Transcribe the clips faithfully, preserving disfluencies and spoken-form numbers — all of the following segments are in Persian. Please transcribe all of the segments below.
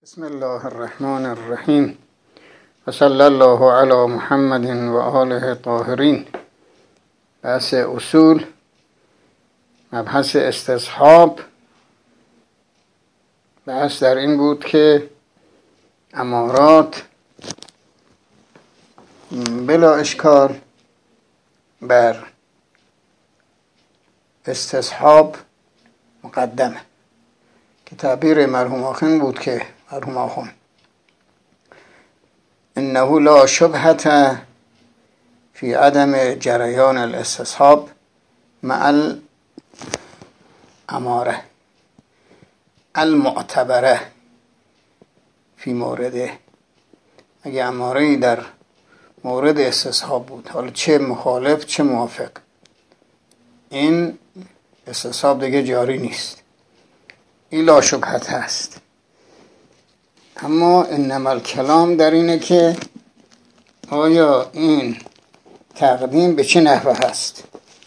بسم الله الرحمن الرحیم و صلی الله علی محمد و آله طاهرین. بحث اصول، مبحث استصحاب. بحث در این بود که امارات بلا اشکال بر استصحاب مقدمه، که تعبیر مرحوم آخون بود که مرحوم آخون انه لا شبهة فی عدم جریان الاستصحاب مع الاماره المعتبره فی مورده. اگه اماره‌ای در مورد استصحاب بود، حالا چه مخالف چه موافق، این استصحاب دیگه جاری نیست، این لا شبهت هست. اما انما الکلام در اینه که آیا این تقدیم به چه نحوه هست؟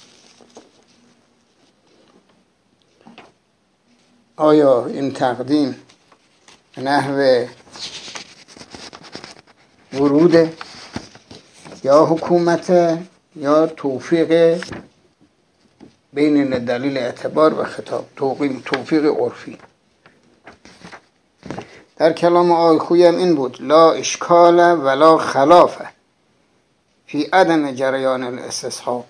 آیا این تقدیم به نحو ورود یا حکومت یا توفیق بین دلیل اعتبار و خطاب، توفیق عرفی؟ در کلام آقای خویی هم این بود لا اشکال ولا خلاف فی عدم جریان الاستصحاب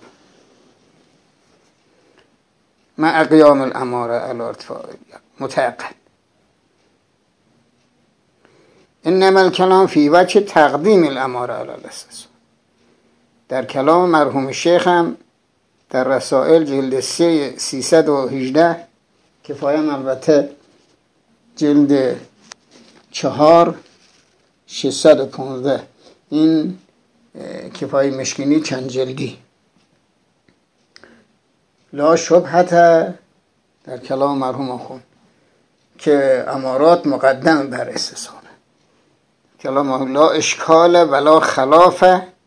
مع قیام الاماره علی ارتفاع متعقد. انما الکلام فی وجه تقدیم الاماره علی الاستصحاب. در کلام مرحوم شیخ هم در رسائل جلد سه سیصد و هجده، کفایه البته جلد چهار ششصد و پانزده، این کفایه مشکینی چند جلدی، لا شبهت در کلام مرحوم آخون که امارات مقدم بر استصحاب. کلام لا اشکال ولا خلاف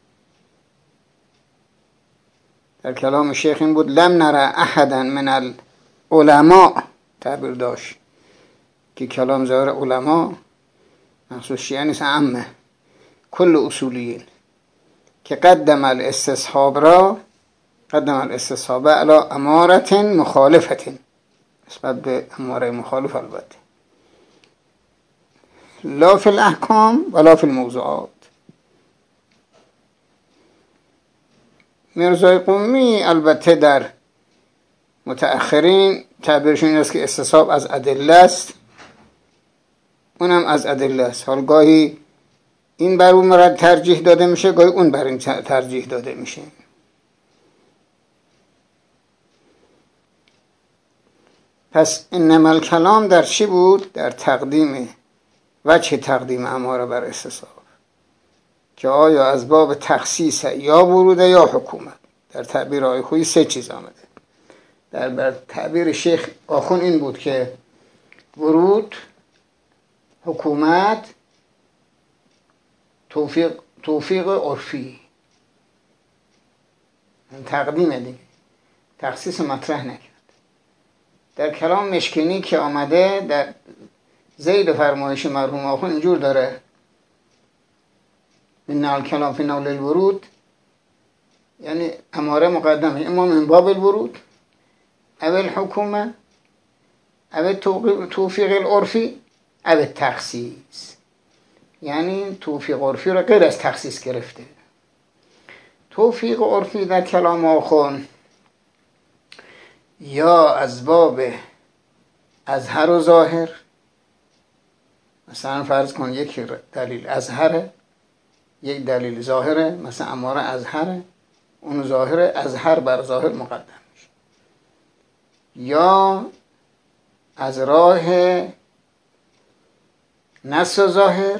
در کلام شیخ این بود لم نرى احدا من العلماء، تعبیر داشت که کلام ظاهر علما مخصوص شیعه نیست، عامه کل اصولیین، که قدم الاستصحاب را قدم الاستصحاب علی امارت مخالفت نسبت به اماره مخالف، البته لا فی الاحکام ولا فی الموضوعات. میرزای قمی البته در متأخرین تعبیرشون این است که استصحاب از ادله است، اونم از ادله است. حال گاهی این بر اون مرد ترجیح داده میشه، گاهی اون بر این ترجیح داده میشه. پس انما الکلام در چی بود؟ در تقدیم وجه تقدیم اماره بر استصحاب، که آیا از باب تخصیص یا وروده یا حکومت. در تعبیر آقای خویی سه چیز آمده. در بر تعبیر شیخ آخون این بود که ورود، حکومت، توفیق توفیق عرفی، تقدیم دیگه، تخصیص مطرح نکرد. در کلام مشکینی که آمده در زید فرمایش مرحوم آخون اینجور داره من الکلام فی نول الورود، یعنی اماره مقدمه اما من باب الورود او الحکومه او توفیق العرفی او التخصیص، یعنی توفیق عرفی را غیر از تخصیص گرفته. توفیق عرفی در کلام آخون یا از باب اظهر و ظاهر، مثلا فرض کن یک دلیل اظهره، یک دلیل ظاهره، مثلا اماره اظهره، اون ظاهره، اظهر بر ظاهر مقدم میشه، یا از راه نص و ظاهر،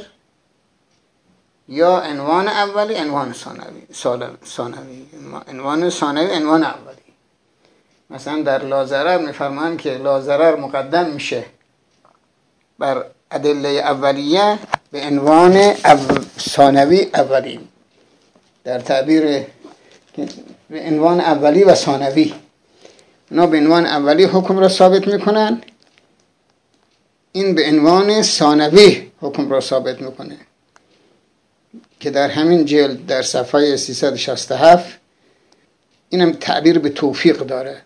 یا عنوان اولی عنوان ثانوی ثانوی عنوان ثانوی عنوان اولی. مثلا در لا ضرر میفرمان که لا ضرر مقدم میشه بر ادله اولیه به عنوان او ثانوی اولی، در تعبیر به عنوان اولی و ثانوی. اونا به عنوان اولی حکم را ثابت میکنن، این به عنوان ثانوی حکم را ثابت میکنه که در همین جلد در صفحه سیصد و شصت و هفت اینم تعبیر به توفیق داره،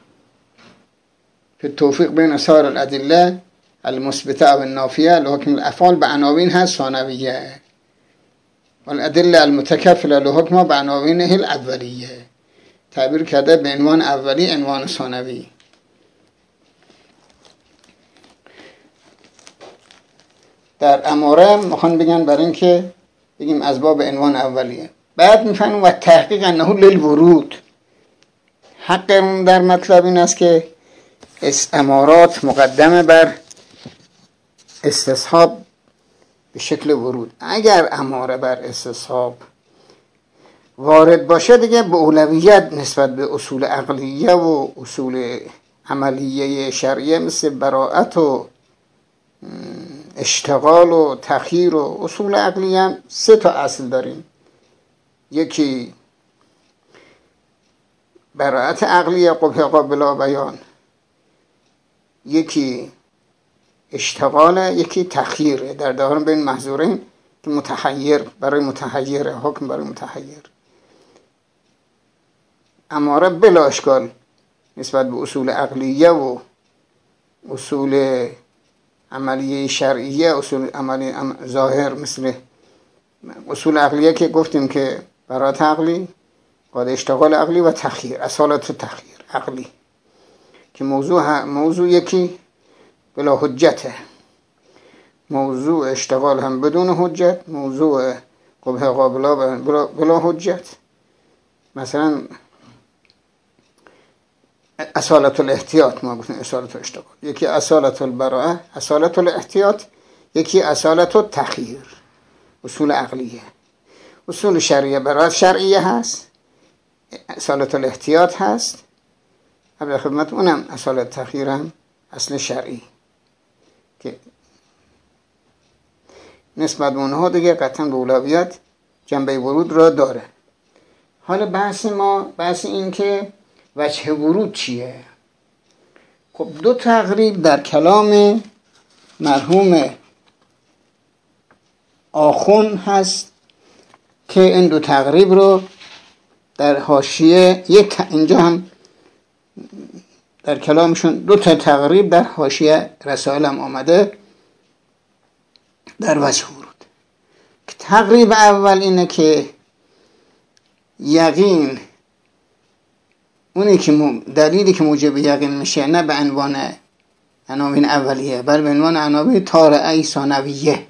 که توفیق بین سایر الادله المثبته و النافیه لحکم الافعال به عناوین هست ثانویه و الادله المتکفله لحکم به عناوینه الاولیه. تعبیر کرده به عنوان اولی، عنوان ثانوی. در اماره میخوان بگن برای اینکه بگیم از باب عنوان اولیه. بعد میفهمیم و تحقیق انه للورود. حق در مطلب این است که امارات مقدمه بر استصحاب به شکل ورود. اگر اماره بر استصحاب وارد باشه دیگه به اولویت نسبت به اصول عقلیه و اصول عملیه شرعیه مثل براءت و اشتغال و تخییر و اصول عقلیه هم سه تا اصل داریم. یکی براءت عقلیه قبح قابل بیان، یکی اشتغاله، یکی تخییره. در دارن بین محظورین که متحیر برای متحیر، حکم برای متحیر. اماره بلا اشکال نسبت به اصول عقلیه و اصول عملیه شرعیه، اصول عملی ظاهر مثل اصول عقلیه که گفتیم که برات عقلی، قاعده اشتغال عقلی و تخییر، اصالت تخییر عقلی، که موضوع موضوع یکی بلا حجته، موضوع اشتغال هم بدون حجت، موضوع قبح قابلا بلا, بلا حجت. مثلا اصالت الاحتیاط ما گفتیم اصالت الاشتغال، یکی اصالت البراءه، اصالت الاحتیاط، یکی اصالت التخییر، اصول عقلیه. اصول شرعیه براءت شرعیه هست، اصالت الاحتیاط هست، قبل خدمت اونم اصالت تخییر هم اصل شرعی که نسبت به اونها دیگه قطعا به اولویت جنبه ورود را داره. حالا بحث ما بحث این که وجه ورود چیه؟ خب دو تقریب در کلام مرحوم آخون هست که این دو تقریب رو در حاشیه یک اینجا هم در کلامشون دو تا تقریب در حاشیه رسائل هم آمده در وجه ورود. تقریب اول اینه که یقین اونی که دلیلی که موجب یقین میشه نه به عنوان عناوین اولیه بل به عنوان عناوین طارئه ثانویه.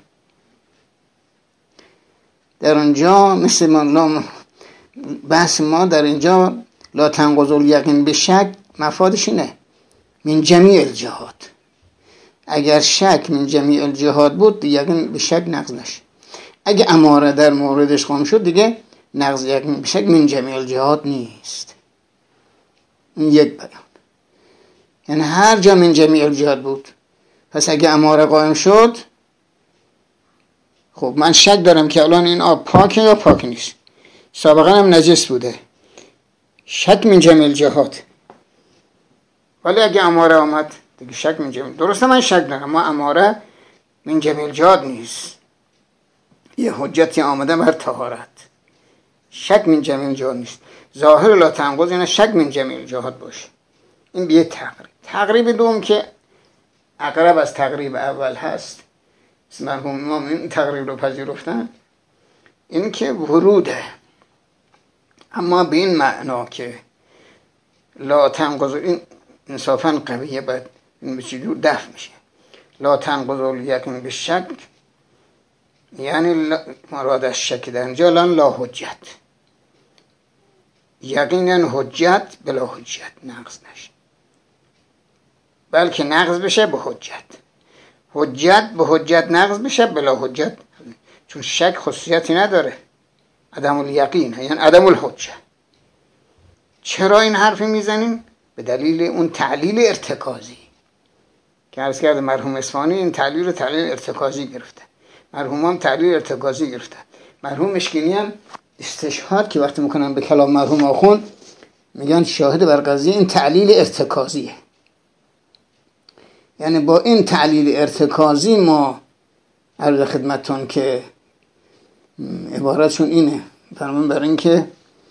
در اونجا مثل ما بحث ما در اینجا لا تنقض الیقین به شک مفادش اینه من جمیع الجهات. اگر شک من جمیع الجهات بود یقین به شک نقض نشه. اگه اماره در موردش قام شد دیگه نقض یقین به شک من جمیع الجهات نیست. این یک بیان. یعنی هر جا من جمیع الجهات بود. پس اگه اماره قائم شد خب من شک دارم که الان این آب پاکه یا پاک نیست، سابقا هم نجس بوده، شک من جمیع الجهات. ولی اگه اماره آمد دیگه شک من جمیع، درسته من شک دارم ما اماره من جمیع الجهات نیست، یه حجتی آمده بر طهارت، شک من جمیع الجهات نیست. ظاهر لا تنقض اینه شک من جمیع الجهات باشه. این بیه تقریب. تقریب دوم که اقرب از تقریب اول هست، مرحوم امام این تقریب رو پذیرفتن، این که وروده، اما به این معنا که لا تنقض، این انصافا قویه، باید این به چجور دفع میشه. لا تنقض الیقین به شک، یعنی مراد از شک در اینجا لا حجت، یقینا حجت بلا حجت نقض نشه، بلکه نقض بشه به حجت، حجت به حجت نقض بشه بلا حجت، چون شک خصوصیتی نداره، عدم الیقین یعنی عدم الحجه. چرا این حرفی میزنیم؟ به دلیل اون تعلیل ارتکازی که عرض کرده مرحوم اصفهانی این تعلیل رو تعلیل ارتکازی گرفته، مرحوم هم تعلیل ارتکازی گرفته. مرحوم مشکینی هم استشهاد که وقتی میکنن به کلام مرحوم آخون میگن شاهد بر قضیه این تعلیل ارتکازیه، یعنی با این تعلیل ارتکازی ما عرض خدمتون که عبارتشون اینه، فرمون بر این که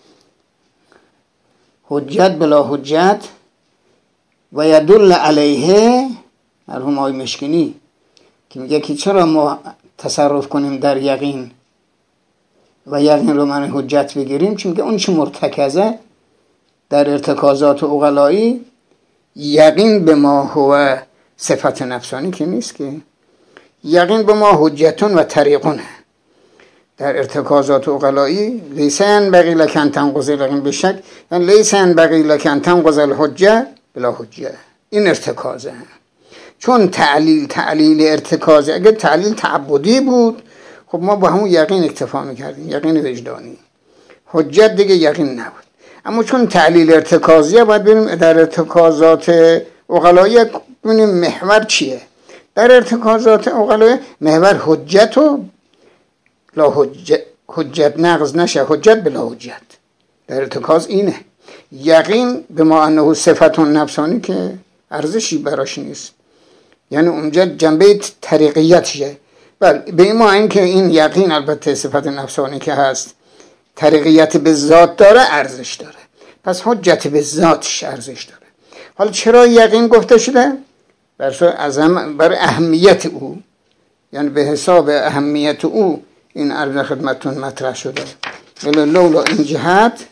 حجت بلا حجت و یدل علیه، مرحوم آقای مشکینی که میگه که چرا ما تصرف کنیم در یقین و یقین رو من حجت بگیریم، چون میگه اون چه مرتکزه در ارتکازات عقلایی، یقین به ما هو صفت نفسانی که نیست، که یقین به ما حجتون و طریقونه. در ارتکازات عقلایی لیسن بقی لکن تنقض یقین بشک، یعنی لیسن بقی لکن تنقض الحجه بلا حجه. این ارتکازه، چون تعلیل تعلیل ارتکازه. اگر تعلیل تعبدی بود خب ما با همون یقین اکتفا میکردیم، یقین وجدانی. حجت دیگه یقین نبود. اما چون تعلیل ارتکازیه باید بریم در ارتکازات عقلایی ببینیم محور چیه. در ارتکازات عقلایی محور حجت و لا حجت، حجت نقض نشه، حجت بلا حجت. در ارتکاز اینه. یقین به ما انه صفت نفسانی که ارزشی براش نیست، یعنی اونجا جنبه طریقیتشه. بله به این ما این که این یقین البته صفت نفسانی که هست طریقیت به ذات داره، ارزش داره، پس حجت به ذاتش ارزش داره. حالا چرا یقین گفته شده؟ برای اهمیت او، یعنی به حساب اهمیت او این عرض خدمتون مطرح شده. ولی لولا این جهت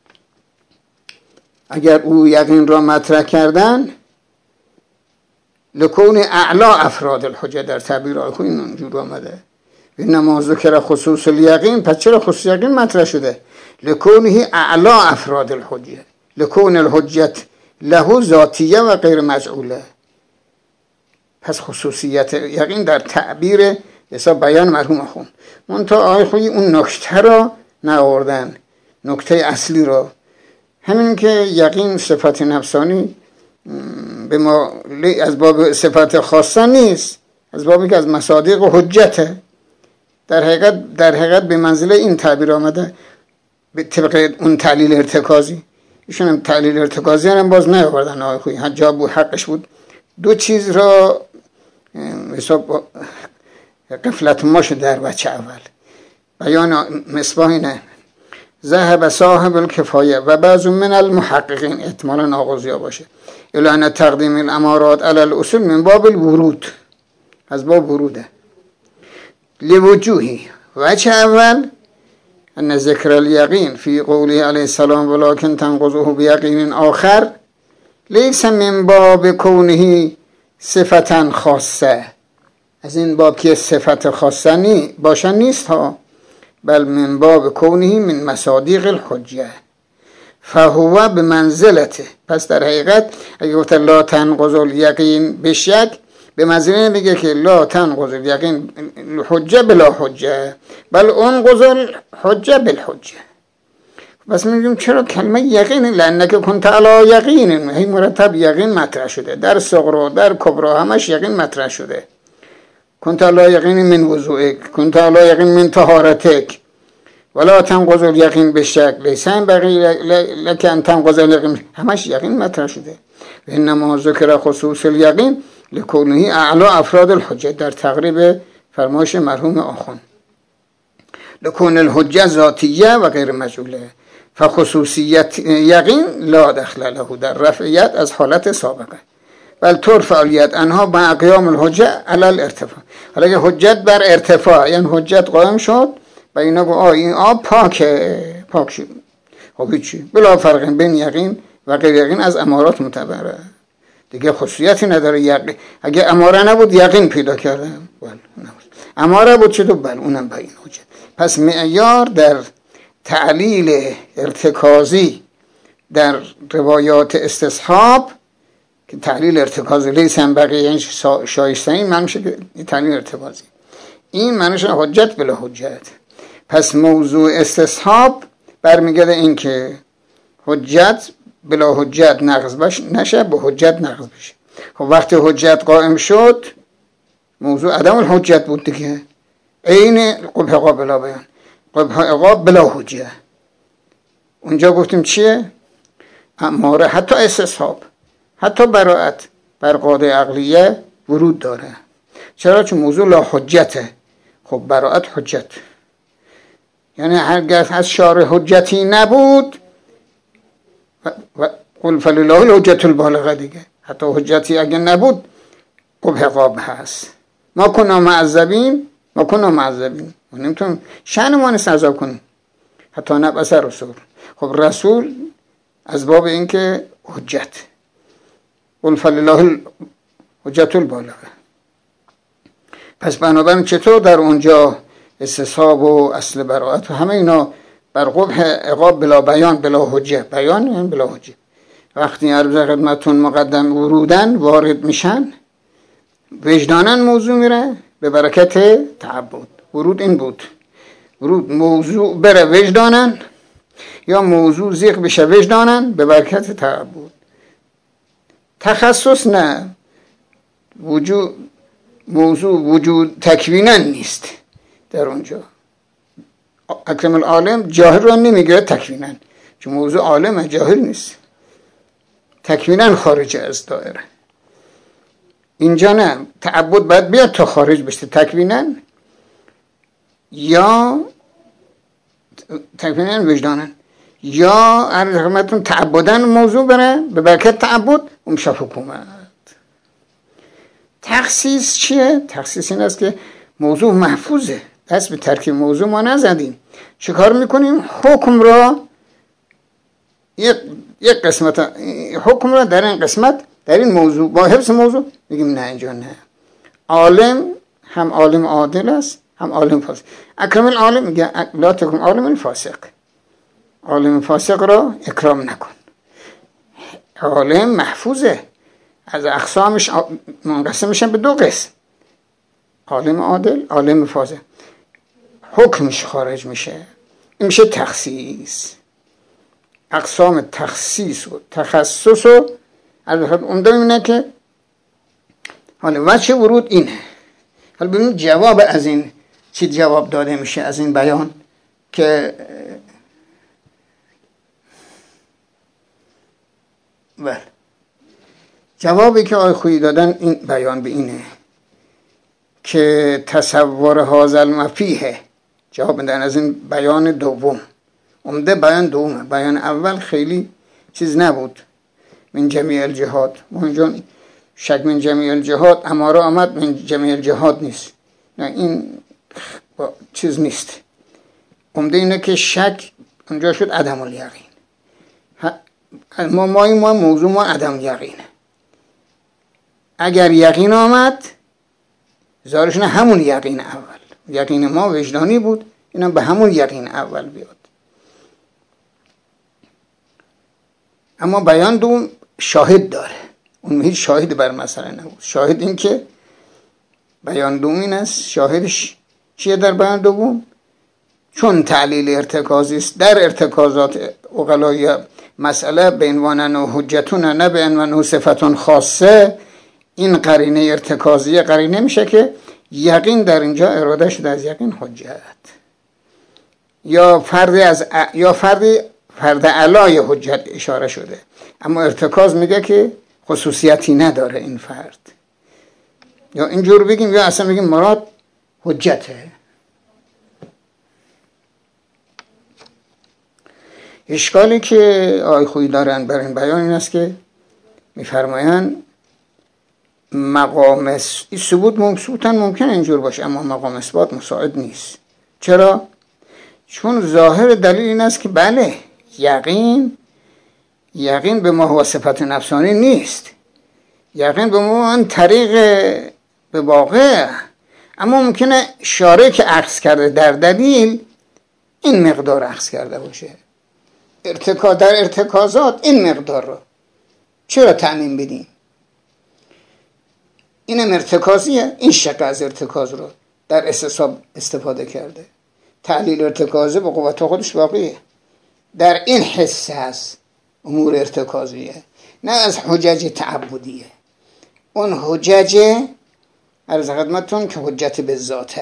اگر او یقین را مطرح کردن لکون اعلا افراد الحجه، در تعبیر آخو این اونجور آمده انما ذکر خصوص الیقین. پس چرا خصوص یقین مطرح شده؟ لکونه اعلا افراد الحجه، لکون الحجت له ذاتیه و غیر مجعوله. پس خصوصیت یقین در تعبیر حساب بیان مرحوم خون منتها آقای خویی اون نکته را نآوردن، نکته اصلی را، همین که یقین صفت نفسانی به ما از باب صفت خاصه نیست، از بابی که از مصادیق و حجته. در حقیقت در حقیقت به منزله این تعبیر آمده به طبق اون تعلیل ارتکازی. ایشون هم تعلیل ارتکازی هم باز نیاوردن آقای خویی، حجاب بود، حقش بود. دو چیز را حساب قفلت ماش در بچه اول بیان مصباح اینه: ذهب صاحب الکفایه و بعض من المحققین، احتمالا آغازیا باشه، الا تقدیم الامارات علی الاصول من باب الورود، از باب وروده. لوجوهی وجه اول ان ذکر الیقین فی قوله علیه السلام ولکن تنقضه بیقین آخر لیس من باب کونه صفتا خاصه، از این باب که صفت خاصه نی باشن نیست ها، بل من باب کونه من مصادیق الحجه فهو به منزلته. پس در حقیقت اگه گفت لا تنقض الیقین بشک، به منزله میگه که لا تنقض الیقین حجه بلا حجه بل انقض الحجه بالحجه. بس میگیم چرا کلمه یقین؟ لانک کنت علی یقین، هی مرتب یقین مطرح شده، در صغرا در کبرا همش یقین مطرح شده. کنت علی یقین من وضوئک، کنت علی یقین من طهارتک، ولا تنقض الیقین بشک لیسن بقی لک ان تنقض الیقین، همش یقین مطرح شده. و انما ذکر خصوص الیقین لکونه اعلا افراد الحجه، در تقریب فرمایش مرحوم آخوند لکون الحجه ذاتیه و غیر مجعوله، فخصوصیت یقین لا دخل له در رفعیت از حالت سابقه، بل ترفع الیت انها با قیام الحجه علی الارتفاع. حالا اگه حجت بر ارتفاع، یعنی حجت قائم شد و اینا گو آه این آب پاکه، پاک شد، خب هیچی، بلا فرق بین یقین و غیر یقین از امارات معتبره دیگه، خصوصیتی نداره. یقین اگه اماره نبود یقین پیدا کردم، بله نبود. اماره بود چطور؟ بله اونم با این حجت. پس معیار در تعلیل ارتکازی در روایات استصحاب که تعلیل ارتکازی لیسن بقیه شایسته، این معنیشه که تعلیل ارتکازی، این معنیشه حجت بلا حجت. پس موضوع استصحاب برمیگرده این که حجت بلا حجت نقض بش نشه، با حجت نقض بشه. خب وقتی حجت قائم شد موضوع عدم الحجت بود دیگه، عین قبح عقاب بلا بیان، قبح عقاب بلا حجه. اونجا گفتیم چیه؟ اماره، حتی استصحاب، حتی براءت بر قاعده عقلیه ورود داره. چرا؟ چون موضوع لا حجته، خب براءت حجت، یعنی هرگز از شارع حجتی نبود و قل فلله الحجة البالغه دیگه، حتی حجتی اگه نبود خب عقاب هست. ما کنا معذبین ما کنا معذبین، ما نمیتونیم شأن ما نیست عذاب کنیم حتی نبعث رسول. خب رسول از باب این که حجت، قل فلله الحجة البالغه. پس بنابراین چطور در اونجا استصحاب و اصل براءت و همه اینا بر قبح عقاب بلا بیان بلا حجه، بیان یعنی بلا حجه. وقتی عرض خدمتون مقدم ورودن وارد میشن وجدانن موضوع میره به برکت تعبد. ورود این بود، ورود موضوع بره وجدانن یا موضوع زیق بشه وجدانن به برکت تعبد. تخصص نه، وجود موضوع وجود تکوینن نیست در اونجا. اکرم العالم جاهل رو نمیگیره تکوینن، چون موضوع عالمه، جاهل نیست، تکوینن خارج از دایره. اینجا نه، تعبد باید بیاد تا خارج بشه تکوینن یا تکوینن وجدانن، یا عرض خدمتتون تعبدن موضوع بره به برکت تعبد اون میشه حکومت. تخصیص چیه؟ تخصیص این است که موضوع محفوظه، دست به ترکیب موضوع ما نزدیم. چه کار میکنیم؟ حکم را یک یک قسمت حکم را در این قسمت در این موضوع با حفظ موضوع میگیم نه اینجا نه. عالم هم عالم عادل است هم عالم فاسق. اکرم العالم میگه لا تکن عالم فاسق، عالم فاسق را اکرام نکن. عالم محفوظه، از اقسامش منقسم میشن به دو قسم، عالم عادل عالم فاسق. حکمش خارج میشه، این میشه تخصیص. اقسام تخصیص و تخصص و البته اونجا اینه که حالا وجه ورود اینه. حالا ببینید جواب از این چی جواب داده میشه از این بیان که بله جوابی که آقای خویی دادن این بیان به اینه که تصور هذا المفیه، جواب میدن از این بیان دوم. عمده بیان دومه، بیان اول خیلی چیز نبود. من جمیع الجهاد، اونجا شک من جمیع الجهاد اماره آمد، من جمیع الجهاد نیست، نه این چیز نیست. عمده اینه که شک اونجا شد عدم الیقین. ما ما این ما موضوع ما عدم یقینه. اگر یقین آمد ظاهرشون همون یقین اول، یقین ما وجدانی بود، اینم به همون یقین اول بیاد. اما بیان دوم شاهد داره، اون هیچ شاهد بر مسئله نبود. شاهد این که بیان دوم این است، شاهدش چیه در بیان دوم؟ چون تعلیل ارتکازی است در ارتکازات عقلای مسئله به عنوان و حجتون نه به عنوان صفتون خاصه، این قرینه ارتکازیه قرینه میشه که یقین در اینجا اراده شده از یقین حجت یا فرد از ا... یا فرد فرد علای حجت اشاره شده، اما ارتکاز میگه که خصوصیتی نداره این فرد. یا اینجور بگیم یا اصلا بگیم مراد حجته. اشکالی که آقای خویی دارن بر این بیان این است که میفرمایند مقام ثبوت ممکن ممکن اینجور باشه، اما مقام اثبات مساعد نیست. چرا؟ چون ظاهر دلیل این است که بله یقین یقین به ما هو صفت نفسانی نیست، یقین به ما اون طریق به واقع، اما ممکنه شارع که اخذ کرده در دلیل این مقدار اخذ کرده باشه. ارتکا در ارتکازات این مقدار رو چرا تعمیم بدیم؟ اینم ارتکازیه، این شکل از ارتکاز رو در استصحاب استفاده کرده. تعلیل ارتکازه به قوت خودش باقیه، در این حس هست امور ارتکازیه، نه از حجج تعبدیه. اون حجج عرض خدمتتون که حجت به ذاته.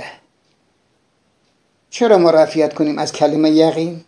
چرا ما رفعیت کنیم از کلمه یقین؟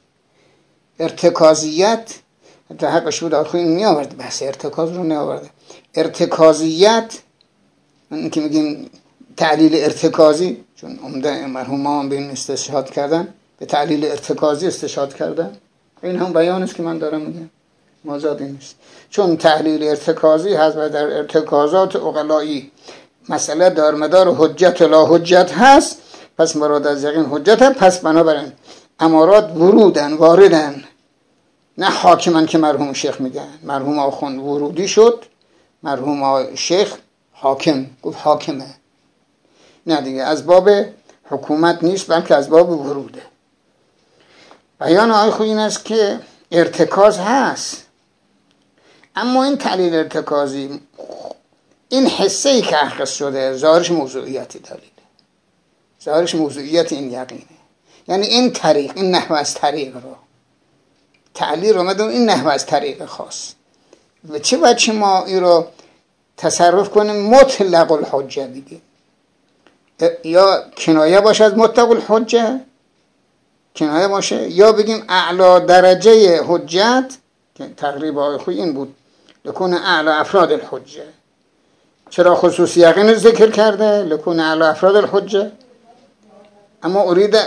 ارتکازیت حتی حقش بود آخوی می آورد، بحث ارتکاز رو نه آورده. ارتکازیت این که میگیم تعلیل ارتکازی چون عمده مرحوم هم به این استشهاد کردن، به تعلیل ارتکازی استشهاد کردن. این هم بیان است که من دارم میگم، مازادی نیست. چون تحلیل ارتکازی هست و در ارتکازات عقلایی مسئله دارمدار حجت لا حجت هست، پس مراد از یقین حجت هست. پس بنابراین امارات ورودن، واردن، نه حاکمن که مرحوم شیخ میگن. مرحوم آخوند ورودی شد، مرحوم شیخ حاکم گفت حاکمه. نه دیگه، از باب حکومت نیست بلکه از باب وروده. بیان آقای خویی این است که ارتکاز هست، اما این تعلیل ارتکازی، این حسه ای که اخذ شده ظاهرش موضوعیتی دلیله، ظاهرش موضوعیت این یقینه. یعنی این طریق، این نحو از طریق رو تعلیل رو مدون، این نحو از طریق خاص. و چه بچه ما این رو تصرف کنیم مطلق الحجه دیگه، یا کنایه باشه از مطلق الحجه، کنایه باشه، یا بگیم اعلا درجه حجت که تقریبا آقای خویی این بود، لکون اعلا افراد الحجه. چرا خصوصی یقین ذکر کرده؟ لکون اعلا افراد الحجه، اما ارید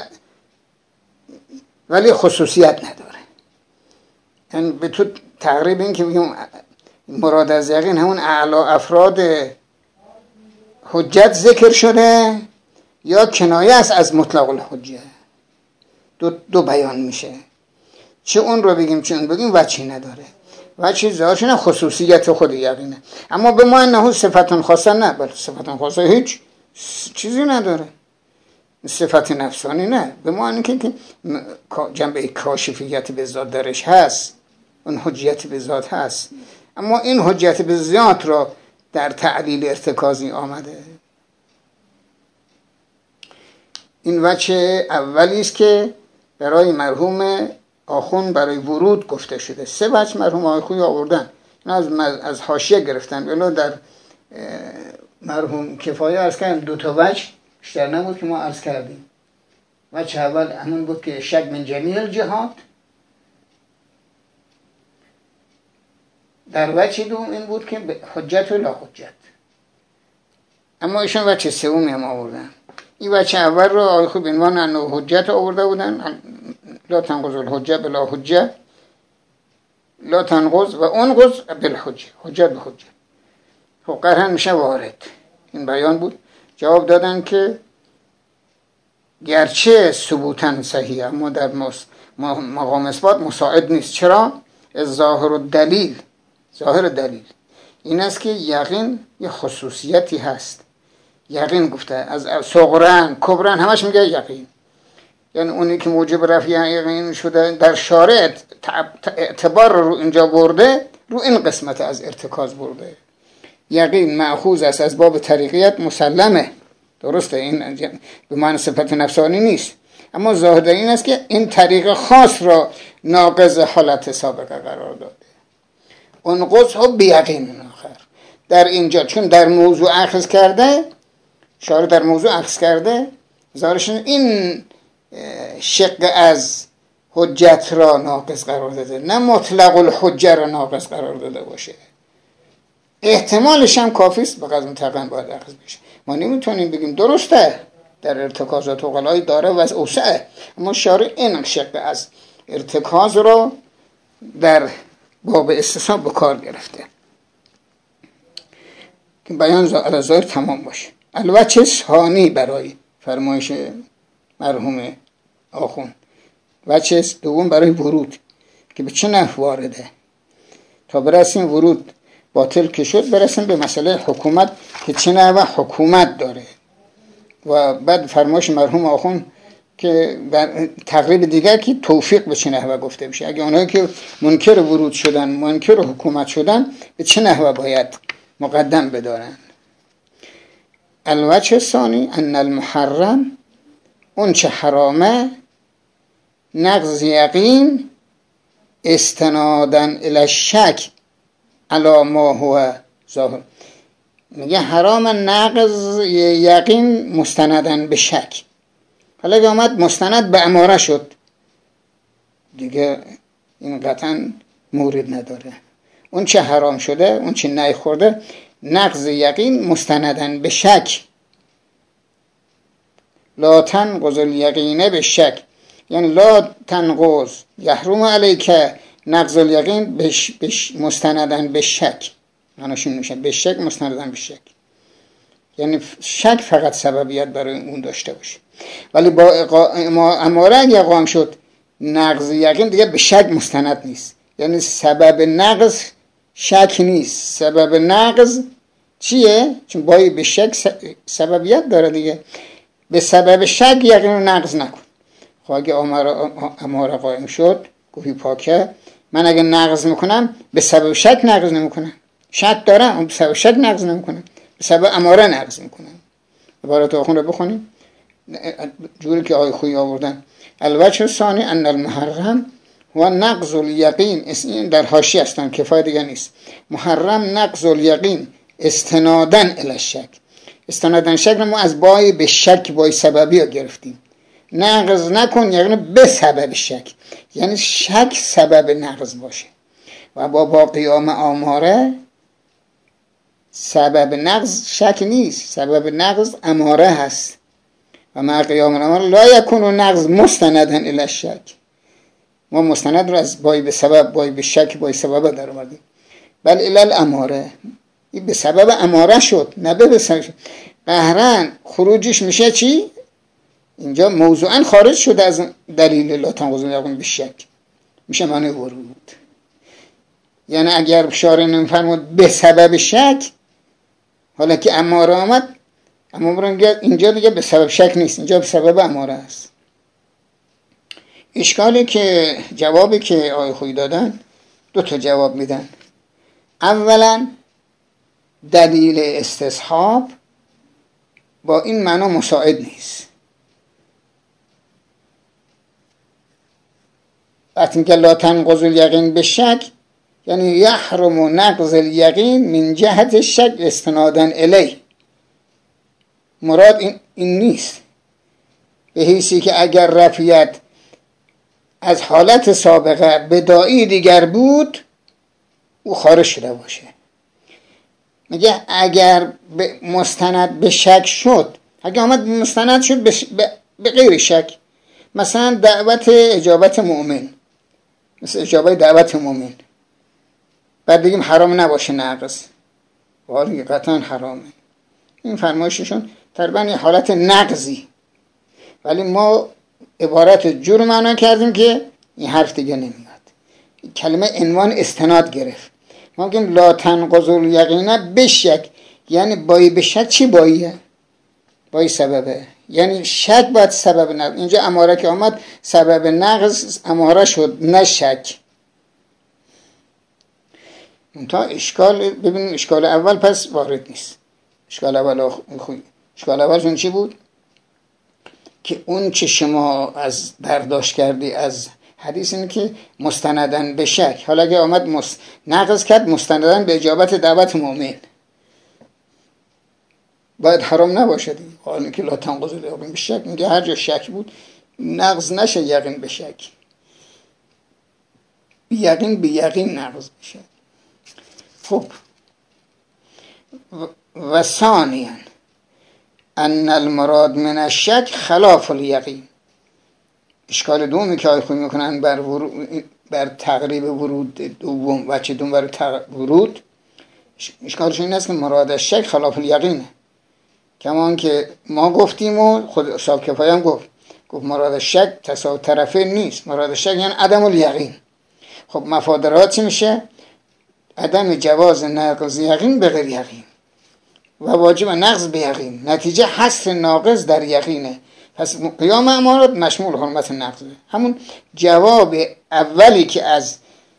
ولی خصوصیت نداره. یعنی به تو تقریبا این که بگیم مراد از یقین همون اعلا افراد حجت ذکر شده یا کنایه است از مطلق الحجه. دو, دو بیان میشه، چه اون رو بگیم چه اون بگیم وجهی نداره. وجهی ظاهرش نه خصوصیت خود یقینه، اما به ما انه صفت خاصه نه، بل صفت خاصه هیچ چیزی نداره، صفت نفسانی نه. به ما اینه که جنبه کاشفیت به ذات درش هست، اون حجیت به ذات هست، اما این حجیت به ذات را در تعلیل ارتکازی آمده. این وجه اولی است که برای مرحوم آخوند برای ورود گفته شده. سه وجه مرحوم آقای خویی آوردن، از از حاشیه گرفتن. ولی در مرحوم کفایه عرض کردن دو تا وجه بیشتر نبود که ما عرض کردیم. وجه اول همون بود که شک من جمیع الجهات، در وجه دوم این بود که حجت و لا حجت. اما ایشون وجه سومی هم آوردن. این وجه اول رو آقای خویی به عنوان انه حجت آورده بودن، لا تنقض الحجه بلا حجه، لا تنقض و انقض بالحجه، حجت به حجت. خب قرهن میشه وارد. این بیان بود. جواب دادن که گرچه ثبوتاً صحیح، اما در مقام اثبات مساعد نیست. چرا؟ از ظاهر الدلیل، ظاهر دلیل این است که یقین یه خصوصیتی هست. یقین گفته از صغران کبران همش میگه یقین، یعنی اونی که موجب رفع یقین شده در شارع اعتبار رو اینجا برده، رو این قسمت از ارتکاز برده. یقین مأخوذ است از باب طریقیت، مسلمه، درسته، این به معنی صفت نفسانی نیست، اما ظاهر این است که این طریق خاص را ناقض حالت سابقه قرار داده. اون قصه بیقین آخر در اینجا، چون در موضوع اخذ کرده، شارع در موضوع اخذ کرده، ظاهرشون این شق از حجت را ناقض قرار داده، نه مطلق الحجه را ناقض قرار داده باشه. احتمالش هم کافی است، بقدر متقن باید اخذ بشه. ما نمیتونیم بگیم درسته، در ارتکازات عقلایی داره و از اوسعه، اما شارع این شق از ارتکاز را در باب استثناء به کار گرفته که بیان علی ظاهر تمام باشه. البته ثانی برای فرمایش مرحوم آخوند، وجه دوم برای ورود که به چه نحو وارده. تا برسیم ورود باطل که شد، برسیم به مسئله حکومت که چه نحو حکومت داره. و بعد فرمایش مرحوم آخوند که تقریب دیگر که توفیق به چه نحو گفته بشه. اگه اونایی که منکر ورود شدن، منکر حکومت شدن، به چه نحو باید مقدم بدارن. الوجه ثانی ان المحرم، اون چه حرامه، نقض یقین استنادن الی الشک علی ما هو ظاهر. میگه حرام نقض یقین مستندن به شک. حالا که آمد مستند به اماره شد دیگه، این قطعا مورد نداره. اون چه حرام شده، اون چه نهی خورده، نقض یقین مستندن به شک لا تنقض الیقین به شک، یعنی لا تنقض یحرم علیک نقض الیقین بش بش مستندن به شک، معناشون میشه به شک مستندن به شک، یعنی شک فقط سببیت برای اون داشته باشه. ولی با اماره اگه اقام شد نقض یقین دیگه به شک مستند نیست، یعنی سبب نقض شک نیست. سبب نقض چیه؟ چون بایی به شک سببیت داره دیگه. به سبب شک یقین رو نقض نکن. خب اگه اماره قائم شد گوهی پاکه، من اگه نقض میکنم به سبب شک نقض نمیکنم، شک دارم به سبب شک نقض نمیکنم، به سبب اماره نقض میکنم. عبارت آخون رو بخونیم جوری که آقای خویی آوردن. الوجه ثانی ان المحرم و نقض الیقین، این در حاشیه هستن کفایه دیگه نیست. محرم نقض الیقین استنادن الی شک، استنادن شک ما از بای به شک بای سببی ها گرفتیم. نقض نکن یعنی به سبب شک، یعنی شک سبب نقض باشه و با با قیام آماره سبب نقض شک نیست، سبب نقض اماره هست و مع قیام الاماره لا یکون نقض مستندن الی شک. ما مستند رو از بای به سبب بای به شک بای سبب در آوردیم، بل الی الاماره، این به سبب اماره شد نه به سبب شد. قهرن خروجش میشه چی؟ اینجا موضوعا خارج شده از دلیل لا تنقض الیقین به شک، میشه معنی ورود. یعنی اگر شارع نمیفرمود به سبب شک، حالا که اماره آمد، اما اینجا دیگه به سبب شک نیست، اینجا به سبب اماره است. اشکالی که جوابی که آقای خویی دادن، دو تا جواب میدن. اولا دلیل استصحاب با این معنا مساعد نیست. وقتی که لا تنقض الیقین به شک یعنی یحرم نقض الیقین من جهت شک استنادن الی، مراد این, این نیست. به حیثی که اگر رفیت از حالت سابقه به داعی دیگر بود او خارج شده باشه. میگه اگر مستند به شک شد، اگر آمد مستند شد به, به غیر شک، مثلا دعوت اجابت مؤمن، مثل اجابت دعوت مؤمن، بعد بگیم حرام نباشه نقض، ولی قطعا حرامه. این فرمایششون تقریبا یه حالت نقضی، ولی ما عبارت جور معنا کردیم که این حرف دیگه نمیاد. کلمه عنوان استناد گرفت. ما میگیم لا تنقض الیقین به شک، یعنی بایی به شک چی باییه؟ بایی سببه، یعنی شک باید سبب نقض. اینجا اماره که آمد سبب نقض اماره شد نه شک. منتها اشکال، ببینید اشکال اول پس وارد نیست. اشکال اول خوی اشکال اولشون چی بود؟ که اون چه شما از برداشت کردی از حدیث اینه که مستندن به شک. حالا اگه آمد مست... نقض کرد مستندن به اجابت دعوت مؤمن، باید حرام نباشه دیگه. حالا که لا تنقض الیقین به شک میگه هر جا شک بود نقض نشه یقین به شک، یقین به یقین نقض بشه. خب و ثانیاً ان المراد من الشک خلاف الیقین. اشکال دومی که آقای خویی میکنن بر ورود، بر تقریب ورود دوم و چه دوم بر ورود، اشکالشون این است که مراد الشک خلاف الیقینه. کمان که ما گفتیم و خود صاحب کفایه هم گفت گفت مراد الشک تساوی طرفین نیست، مراد الشک یعنی عدم الیقین. خب مفادرات چی میشه؟ عدم جواز نقض یقین به غیر یقین و واجب نقض به یقین، نتیجه حصر ناقض در یقینه. پس قیام امارات مشمول حرمت نقضه. همون جواب اولی که از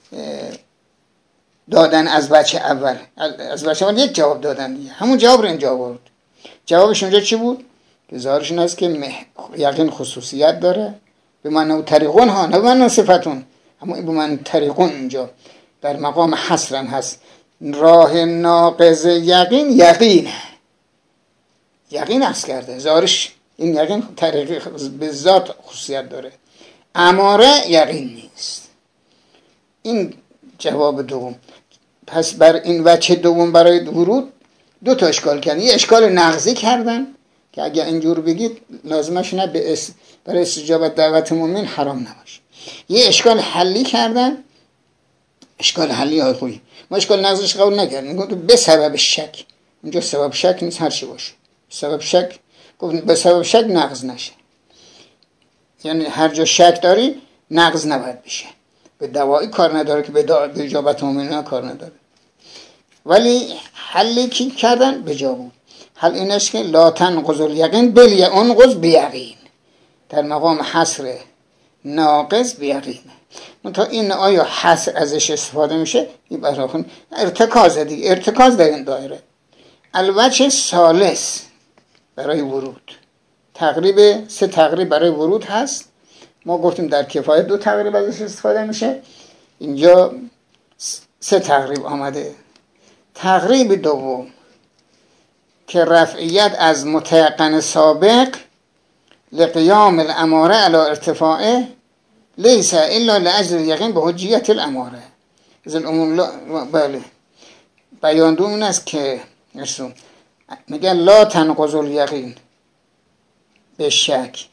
دادن از بچه اول از بچه اول یک جواب دادن دیگه، همون جواب رو اینجا آورد. جوابش اونجا چی بود؟ که ظاهرش این است که یقین خصوصیت داره به معنی طریقون ها، نه به معنی صفتون، اما این به معنی طریقون اینجا در مقام حصرن هست. راه ناقض یقین یقینه، یقین عکس کرده ظاهرش این یقین طریق به ذات خصوصیت داره، اماره یقین نیست. این جواب دوم. پس بر این وجه دوم برای ورود دو تا اشکال کردن. یه اشکال نقضی کردن که اگه اینجور بگید لازمش نه به اس... برای استجابت دعوت مؤمن حرام نباشه. یه اشکال حلی کردن، اشکال حلی های خوبی. ما اشکال نقضش قبول نکردیم، گفتم به سبب شک. اونجا سبب شک نیست، هر چی باشه سبب شک، گفت به سبب شک نقض نشه. یعنی هر جا شک داری نقض نباید بشه. به دوائی کار نداره که به, دا... به اجابت مؤمنان کار نداره. ولی حلی کی کردن به جا بود. حل اینش که لا تنقض الیقین بل انقض بیقین، در مقام حصر ناقض بیقین. منتها این آیا حصر ازش استفاده میشه؟ این برای ارتکاز دیگه، ارتکاز در این دایره. الوجه ثالث برای ورود، تقریب سه تقریب برای ورود هست. ما گفتیم در کفایت دو تقریب ازش استفاده میشه، اینجا سه تقریب آمده. تقریب دوم که رفعیت از متيقن سابق لقیام الاماره علی ارتفاعه لیس الا لاجل یقین به حجیت الاماره. از الامور بله بیان دوم این است که میگن لا تنقض الیقین به شک.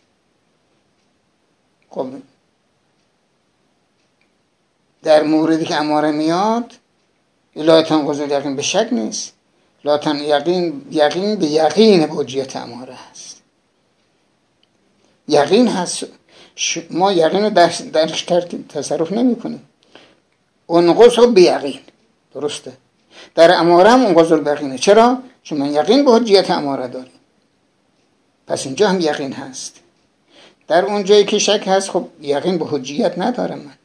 خب در موردی که اماره میاد لا تنقض الیقین به شک نیست، لا تن یقین یقین به یقین به حجیت اماره هست. یقین هست، ما یقین رو در درش تصرف نمی کنیم. انقض به یقین درسته، در اماره هم انقض البقینه. چرا؟ چون من یقین به حجیت اماره داریم، پس اینجا هم یقین هست. در اون جایی که شک هست خب یقین به حجیت ندارم من،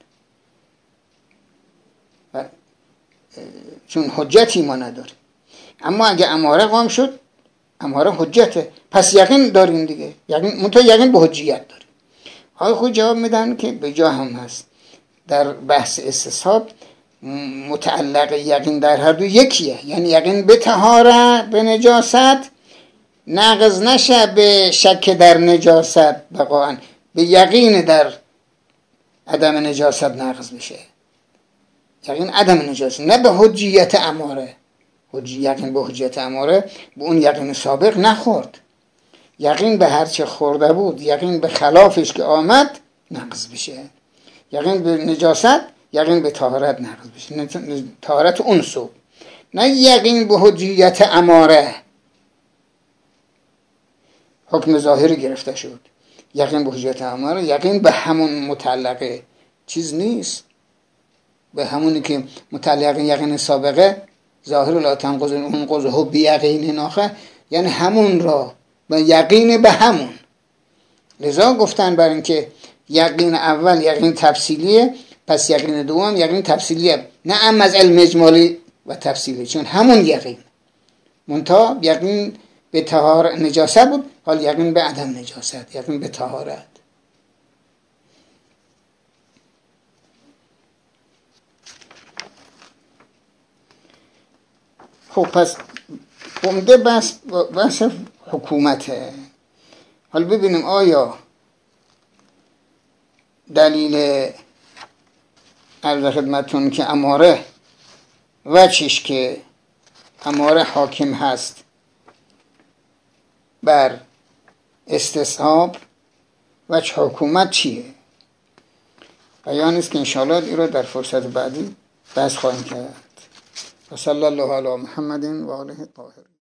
چون حجتی ما نداریم. اما اگه اماره قام شد، اماره حجته، پس یقین داریم دیگه، یقین منتها یقین به حجیت داریم. آقای خود جواب میدن که به جا هم هست. در بحث استصحاب متعلق یقین در هر دو یکیه، یعنی یقین به طهارت به نجاست ناقض نشه به شک در نجاست بقاً، به یقین در عدم نجاست ناقض بشه. یقین عدم نجاست، نه به حجیت اماره. حجی یقین به حجیت اماره به اون یقین سابق نخورد. یقین به هر چه خورده بود، یقین به خلافش که آمد نقض بشه. یقین به نجاست، یقین به طهارت نقض بشه، طهارت اون سو، نه یقین به حجیت اماره. حکم ظاهری گرفته شد. یقین به حجیت اماره، یقین به همون متعلقه چیز نیست، به همونی که متعلق یقین سابقه ظاهر لا تنقض انقضه بیقین آخر، یعنی همون را به یقین به همون. لذا گفتن برای اینکه یقین اول یقین تفصیلیه، پس یقین دوم یقین تفصیلیه، نه ام از علم اجمالی و تفصیلی، چون همون یقین منتها یقین به طهارت نجاست بود، حال یقین به عدم نجاست، یقین به طهارت. خب پس عمده بحث بحث حکومته. حالا ببینیم آیا دلیل عرض خدمتون که اماره وچش که اماره حاکم هست بر استصحاب وچ حکومت چیه؟ بیان است که انشاءالله این رو در فرصت بعدی بحث خواهیم کرد. و صلی الله علی محمد و آله الطاهرین.